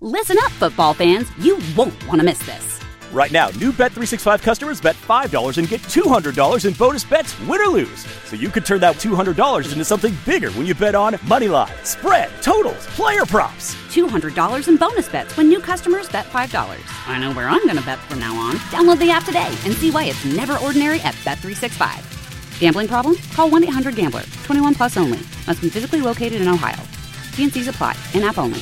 Listen up, football fans. You won't want to miss this. Right now, new Bet365 customers bet $5 and get $200 in bonus bets, win or lose. So you could turn that $200 into something bigger when you bet on moneyline, spread, totals, player props. $200 in bonus bets when new customers bet $5. I know where I'm going to bet from now on. Download the app today and see why it's never ordinary at Bet365. Gambling problem? Call 1-800-GAMBLER. 21 plus only. Must be physically located in Ohio. T&Cs apply. In-app only.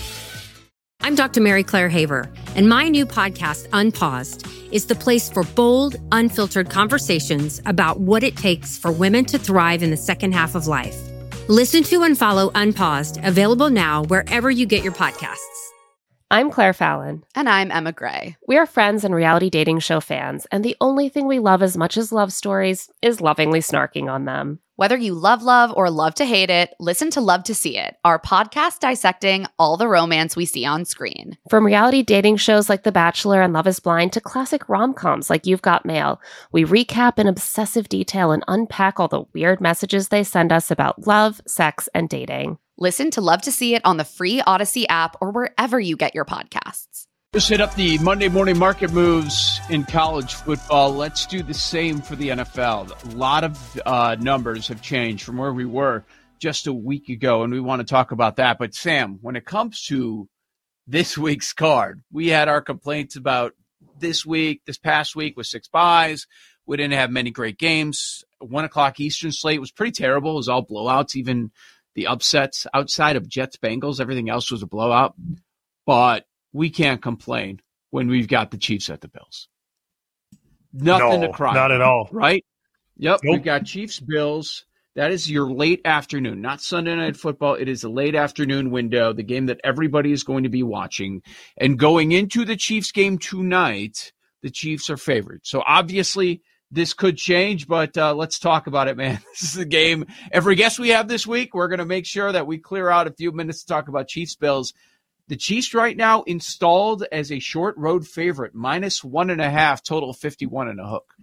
I'm Dr. Mary Claire Haver, and my new podcast, Unpaused, is the place for bold, unfiltered conversations about what it takes for women to thrive in the second half of life. Listen to and follow Unpaused, available now wherever you get your podcasts. I'm Claire Fallon. And I'm Emma Gray. We are friends and reality dating show fans, and the only thing we love as much as love stories is lovingly snarking on them. Whether you love or love to hate it, listen to Love to See It, our podcast dissecting all the romance we see on screen. From reality dating shows like The Bachelor and Love is Blind to classic rom-coms like You've Got Mail, we recap in obsessive detail and unpack all the weird messages they send us about love, sex, and dating. Listen to Love to See It on the free Odyssey app or wherever you get your podcasts. Just hit up the Monday morning market moves in college football. Let's do the same for the NFL. A lot of numbers have changed from where we were just a week ago, and we want to talk about that. But, Sam, when it comes to this week's card, we had our complaints about this past week with 6 byes. We didn't have many great games. 1 o'clock Eastern slate was pretty terrible. It was all blowouts, even the upsets outside of Jets-Bengals. Everything else was a blowout. But we can't complain when we've got the Chiefs at the Bills. Nothing to cry not about, at all. Right? Yep. Nope. We've got Chiefs-Bills. That is your late afternoon, not Sunday Night Football. It is a late afternoon window, the game that everybody is going to be watching. And going into the Chiefs game tonight, the Chiefs are favored. So obviously this could change, but let's talk about it, man. This is the game. Every guest we have this week, we're going to make sure that we clear out a few minutes to talk about Chiefs-Bills. The Chiefs right now installed as a short road favorite, -1.5, total 51 and a hook.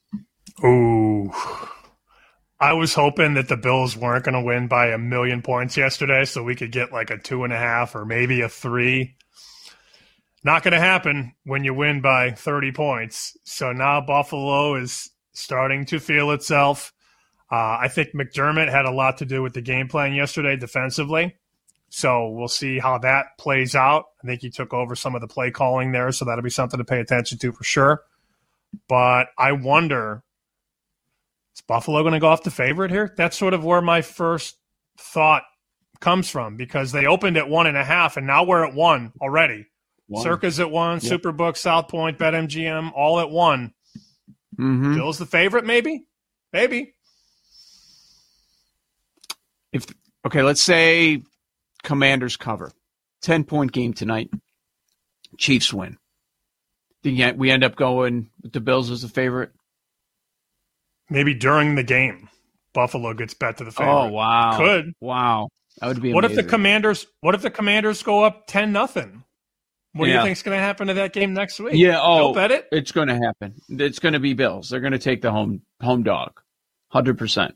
Ooh. I was hoping that the Bills weren't going to win by 1,000,000 points yesterday so we could get like a 2.5 or maybe a 3. Not going to happen when you win by 30 points. So now Buffalo is starting to feel itself. I think McDermott had a lot to do with the game plan yesterday defensively. So we'll see how that plays out. I think he took over some of the play calling there, so that'll be something to pay attention to for sure. But I wonder, is Buffalo going to go off the favorite here? That's sort of where my first thought comes from, because they opened at 1.5, and now we're at 1 already. Circa's at 1, yep. Superbook, South Point, BetMGM, all at 1. Mm-hmm. Bill's the favorite, maybe? Maybe. Okay, let's say Commanders cover. 10-point game tonight. Chiefs win. Think we end up going with the Bills as the favorite? Maybe during the game, Buffalo gets bet to the favorite. Oh, wow. Could. Wow. That would be What amazing. if the Commanders go up 10-0? What do you think is going to happen to that game next week? Yeah, Don't bet it. It's going to happen. It's going to be Bills. They're going to take the home dog. 100%.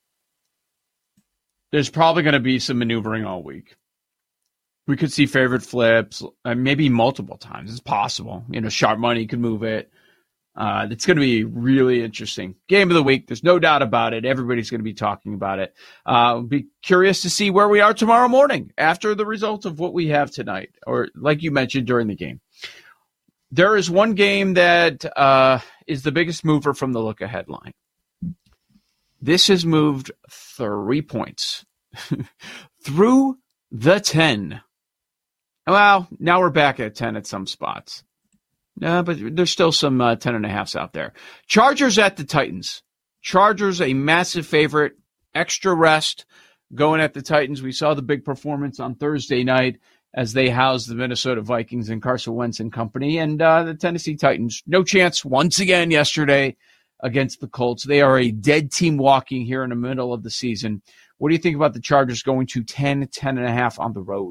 There's probably going to be some maneuvering all week. We could see favorite flips, maybe multiple times. It's possible. Sharp money could move it. It's going to be really interesting. Game of the week. There's no doubt about it. Everybody's going to be talking about it. Be curious to see where we are tomorrow morning after the results of what we have tonight, or like you mentioned during the game. There is one game that is the biggest mover from the look-ahead line. This has moved 3 points through the 10. Well, now we're back at 10 at some spots. But there's still some 10.5s out there. Chargers at the Titans. Chargers, a massive favorite. Extra rest going at the Titans. We saw the big performance on Thursday night as they housed the Minnesota Vikings and Carson Wentz and company. And the Tennessee Titans, no chance once again yesterday against the Colts. They are a dead team walking here in the middle of the season. What do you think about the Chargers going to 10.5 on the road?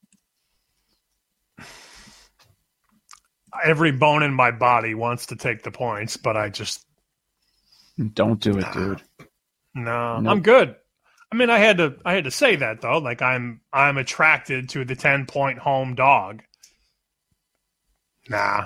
Every bone in my body wants to take the points, but I just don't do it, dude. No, nope. I'm good. I mean, I had to say that though. Like I'm attracted to the 10-point home dog. Nah.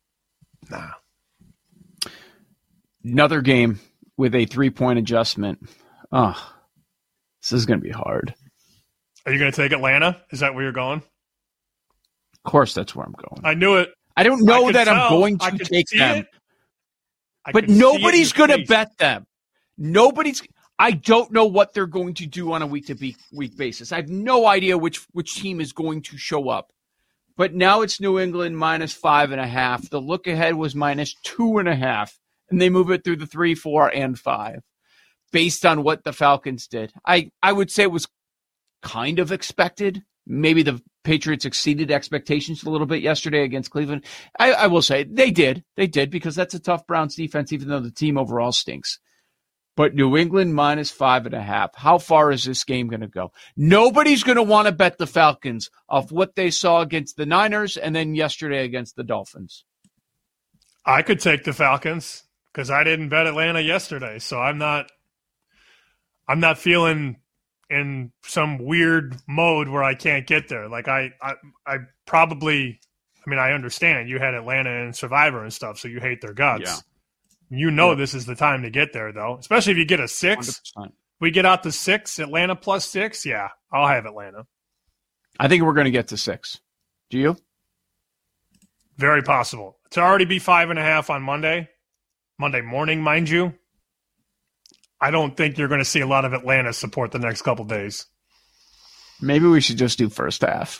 Another game with a 3-point adjustment. Oh, this is going to be hard. Are you going to take Atlanta? Is that where you're going? Of course, that's where I'm going. I knew it. I don't know that I'm going to take them. But nobody's going to bet them. I don't know what they're going to do on a week-to-week basis. I have no idea which team is going to show up. But now it's New England -5.5. The look ahead was -2.5. And they move it through the 3, 4, and 5 based on what the Falcons did. I would say it was kind of expected. Maybe the Patriots exceeded expectations a little bit yesterday against Cleveland. I will say they did. They did, because that's a tough Browns defense, even though the team overall stinks. But New England -5.5. How far is this game going to go? Nobody's going to want to bet the Falcons off what they saw against the Niners and then yesterday against the Dolphins. I could take the Falcons because I didn't bet Atlanta yesterday, so I'm not feeling in some weird mode where I can't get there. Like I probably, I mean, I understand you had Atlanta and Survivor and stuff, so you hate their guts. Yeah. You know this is the time to get there, though, especially if you get a 6. 100%. We get out to 6, Atlanta +6. Yeah, I'll have Atlanta. I think we're going to get to 6. Do you? Very possible. To already be 5.5 on Monday morning, mind you, I don't think you're going to see a lot of Atlanta support the next couple days. Maybe we should just do first half.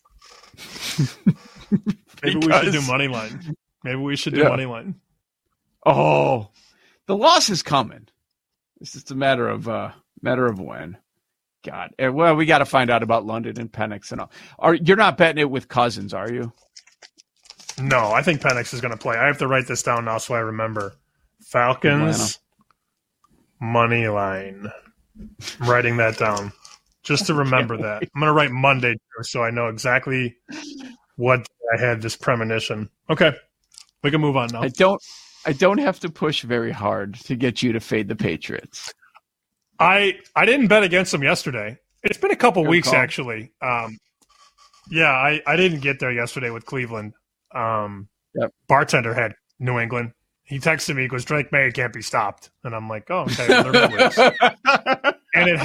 Maybe we should do money line. Maybe we should do money line. Oh, the loss is coming. It's just a matter of when. God, well, we got to find out about London and Penix and all. You're not betting it with Cousins, are you? No, I think Penix is going to play. I have to write this down now so I remember. Falcons money line. I'm writing that down just to remember that. I'm going to write Monday too, so I know exactly what I had this premonition. Okay, we can move on now. I don't have to push very hard to get you to fade the Patriots. I didn't bet against them yesterday. It's been a couple weeks, actually. Yeah, I didn't get there yesterday with Cleveland. Bartender had New England. He texted me, he goes, Drake May can't be stopped. And I'm like, oh, okay. Well, they're wins. And at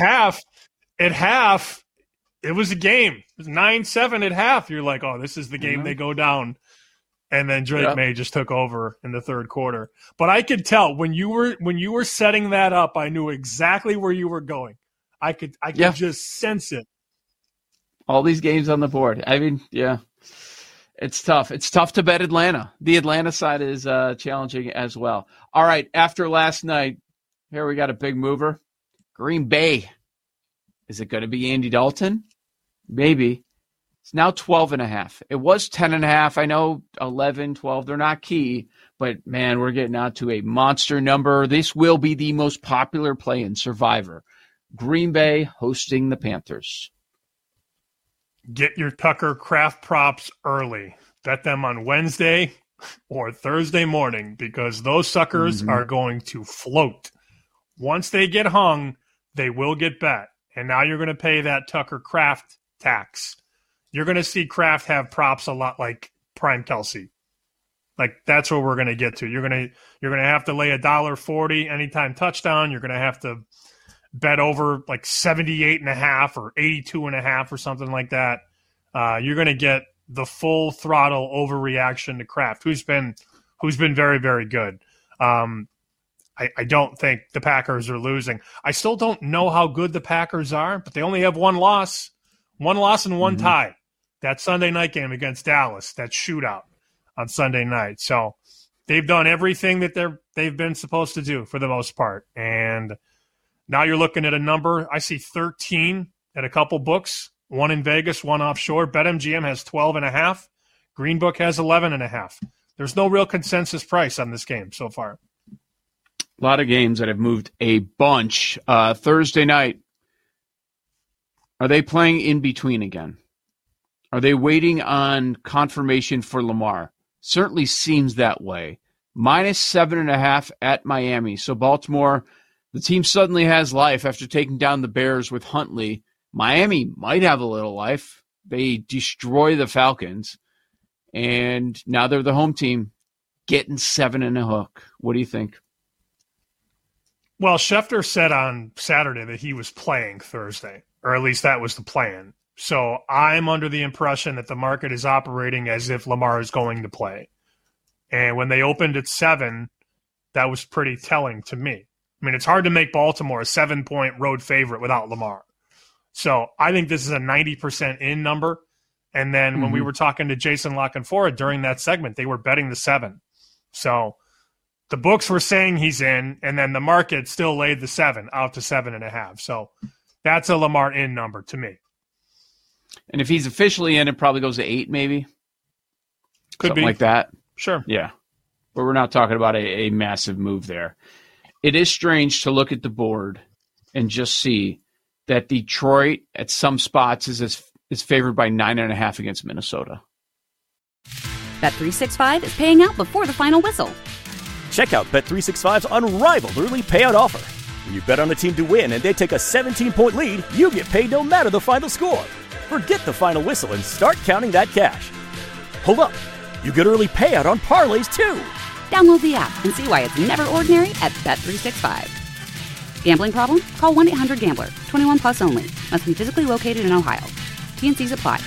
half, it was a game. It was 9-7 at half. You're like, oh, this is the game they go down. And then Drake May just took over in the third quarter. But I could tell when you were setting that up, I knew exactly where you were going. I could just sense it. All these games on the board. I mean, yeah, it's tough. It's tough to bet Atlanta. The Atlanta side is challenging as well. All right, after last night, here we got a big mover. Green Bay. Is it going to be Andy Dalton? Maybe. It's now 12.5. It was 10.5. I know 11, 12, they're not key, but man, we're getting out to a monster number. This will be the most popular play in Survivor. Green Bay hosting the Panthers. Get your Tucker Kraft props early. Bet them on Wednesday or Thursday morning because those suckers are going to float. Once they get hung, they will get bet. And now you're going to pay that Tucker Kraft tax. You're going to see Kraft have props a lot like Prime Kelsey. Like that's where we're going to get to. You're going to have to lay $1.40 anytime touchdown. You're going to have to bet over like 78.5 or 82.5 or something like that. You're going to get the full throttle overreaction to Kraft, who's been very, very good. I don't think the Packers are losing. I still don't know how good the Packers are, but they only have one loss and one tie. That Sunday night game against Dallas, that shootout on Sunday night. So they've done everything that they've been supposed to do for the most part. And now you're looking at a number. I see 13 at a couple books, one in Vegas, one offshore. BetMGM has 12.5. Green Book has 11.5. There's no real consensus price on this game so far. A lot of games that have moved a bunch. Thursday night, are they playing in between again? Are they waiting on confirmation for Lamar? Certainly seems that way. -7.5 at Miami. So Baltimore, the team suddenly has life after taking down the Bears with Huntley. Miami might have a little life. They destroy the Falcons. and now they're the home team, getting 7 and a hook. What do you think? Well, Schefter said on Saturday that he was playing Thursday, or at least that was the plan. So I'm under the impression that the market is operating as if Lamar is going to play. And when they opened at 7, that was pretty telling to me. I mean, it's hard to make Baltimore a 7-point road favorite without Lamar. So I think this is a 90% in number. And then when we were talking to Jason La Canfora during that segment, they were betting the 7. So the books were saying he's in, and then the market still laid the 7 out to 7.5. So that's a Lamar in number to me. And if he's officially in, it probably goes to 8 maybe. Could Something be. like that. Sure. Yeah. But we're not talking about a massive move there. It is strange to look at the board and just see that Detroit at some spots is favored by 9.5 against Minnesota. Bet365 is paying out before the final whistle. Check out Bet365's unrivaled early payout offer. When you bet on a team to win and they take a 17-point lead, you get paid no matter the final score. Forget the final whistle and start counting that cash. Hold up. You get early payout on parlays, too. Download the app and see why it's never ordinary at Bet365. Gambling problem? Call 1-800-GAMBLER. 21 plus only. Must be physically located in Ohio. T&Cs apply.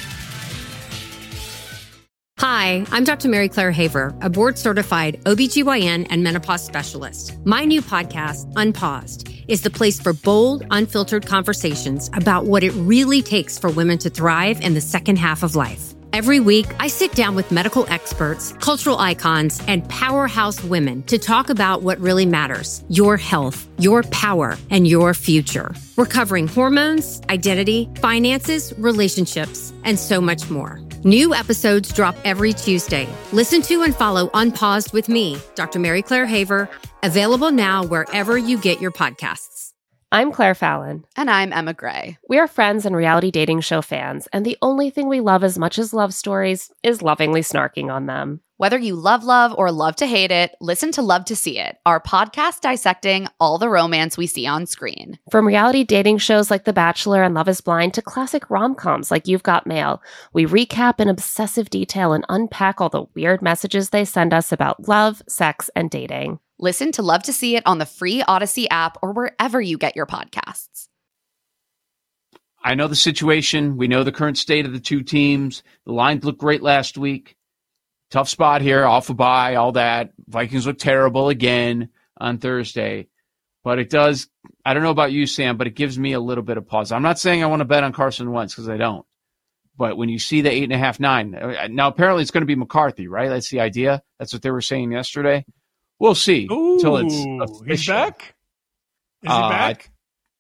Hi, I'm Dr. Mary Claire Haver, a board-certified OBGYN and menopause specialist. My new podcast, Unpaused, is the place for bold, unfiltered conversations about what it really takes for women to thrive in the second half of life. Every week, I sit down with medical experts, cultural icons, and powerhouse women to talk about what really matters: your health, your power, and your future. We're covering hormones, identity, finances, relationships, and so much more. New episodes drop every Tuesday. Listen to and follow Unpaused with me, Dr. Mary Claire Haver, available now wherever you get your podcasts. I'm Claire Fallon. And I'm Emma Gray. We are friends and reality dating show fans, and the only thing we love as much as love stories is lovingly snarking on them. Whether you love or love to hate it, listen to Love to See It, our podcast dissecting all the romance we see on screen. From reality dating shows like The Bachelor and Love is Blind to classic rom-coms like You've Got Mail, we recap in obsessive detail and unpack all the weird messages they send us about love, sex, and dating. Listen to Love to See It on the free Odyssey app or wherever you get your podcasts. I know the situation. We know the current state of the two teams. The lines looked great last week. Tough spot here, off a bye, all that. Vikings look terrible again on Thursday. But it does, I don't know about you, Sam, but it gives me a little bit of pause. I'm not saying I want to bet on Carson Wentz because I don't. But when you see the 8.5, 9, now apparently it's going to be McCarthy, right? That's the idea. That's what they were saying yesterday. We'll see until it's official. He's back? Is he back?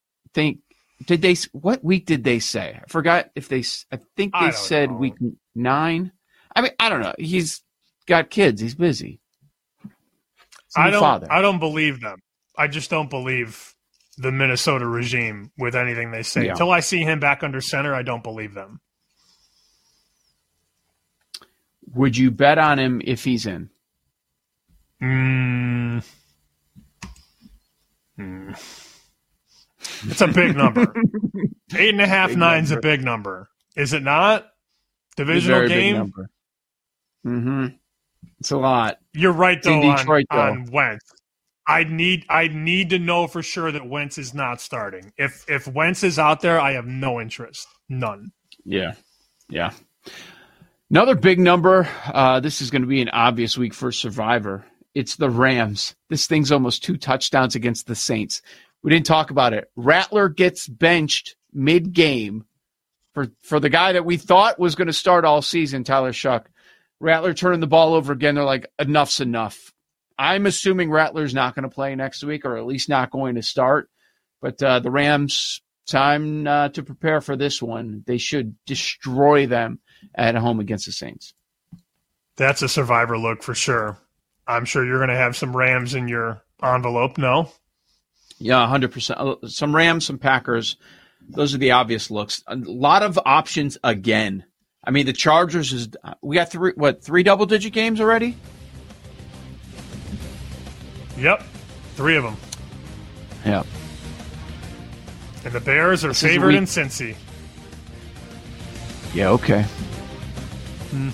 What week did they say? I forgot if I think they said week 9. I mean, I don't know. He's got kids. He's busy. I don't believe them. I just don't believe the Minnesota regime with anything they say. Until I see him back under center, I don't believe them. Would you bet on him if he's in? It's a big number. 8.5, 9's a big number. Is it not? Divisional game? Big number. Mm-hmm. It's a lot. You're right, though, Detroit, on Wentz. I need to know for sure that Wentz is not starting. If Wentz is out there, I have no interest. None. Yeah. Another big number. This is going to be an obvious week for Survivor. It's the Rams. This thing's almost 2 touchdowns against the Saints. We didn't talk about it. Rattler gets benched mid-game for the guy that we thought was going to start all season, Tyler Shuck. Rattler turning the ball over again. They're like, enough's enough. I'm assuming Rattler's not going to play next week, or at least not going to start. But the Rams, time to prepare for this one. They should destroy them at home against the Saints. That's a Survivor look for sure. I'm sure you're going to have some Rams in your envelope, no? Yeah, 100%. Some Rams, some Packers. Those are the obvious looks. A lot of options again. I mean, the Chargers we got 3 double-digit games already? Yep, 3 of them. Yep. And the Bears are favored in Cincy. Yeah, okay. Mm-hmm.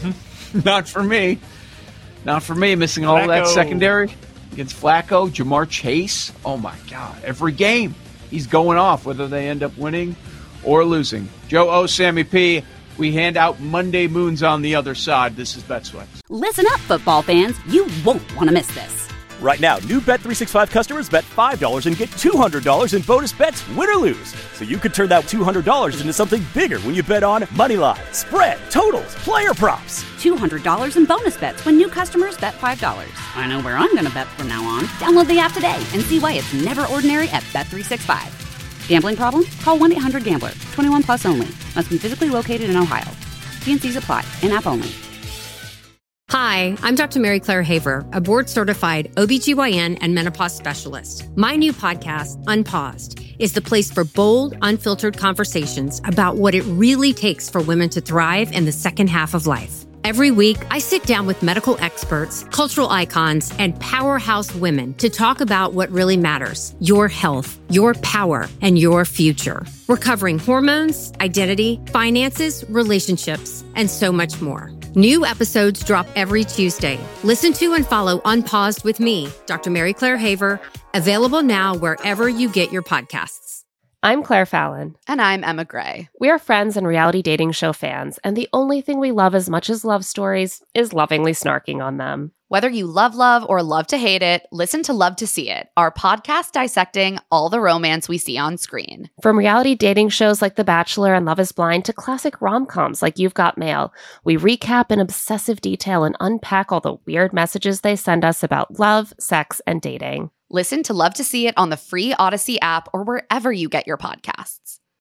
Not for me. Not for me. Missing all of that secondary against Flacco, Jamar Chase. Oh, my God. Every game he's going off, whether they end up winning or losing. Joe O, Sammy P. We hand out Monday moons on the other side. This is BetSweats. Listen up, football fans. You won't want to miss this. Right now, new Bet365 customers bet $5 and get $200 in bonus bets, win or lose. So you could turn that $200 into something bigger when you bet on Moneyline, Spread, Totals, Player Props. $200 in bonus bets when new customers bet $5. I know where I'm going to bet from now on. Download the app today and see why it's never ordinary at Bet365. Gambling problem? Call 1-800-GAMBLER. 21 plus only. Must be physically located in Ohio. T&Cs apply. In-app only. Hi, I'm Dr. Mary Claire Haver, a board-certified OBGYN and menopause specialist. My new podcast, Unpaused, is the place for bold, unfiltered conversations about what it really takes for women to thrive in the second half of life. Every week, I sit down with medical experts, cultural icons, and powerhouse women to talk about what really matters: your health, your power, and your future. We're covering hormones, identity, finances, relationships, and so much more. New episodes drop every Tuesday. Listen to and follow Unpaused with me, Dr. Mary Claire Haver, available now wherever you get your podcasts. I'm Claire Fallon. And I'm Emma Gray. We are friends and reality dating show fans, and the only thing we love as much as love stories is lovingly snarking on them. Whether you love or love to hate it, listen to Love to See It, our podcast dissecting all the romance we see on screen. From reality dating shows like The Bachelor and Love is Blind to classic rom-coms like You've Got Mail, we recap in obsessive detail and unpack all the weird messages they send us about love, sex, and dating. Listen to Love to See It on the free Odyssey app or wherever you get your podcasts.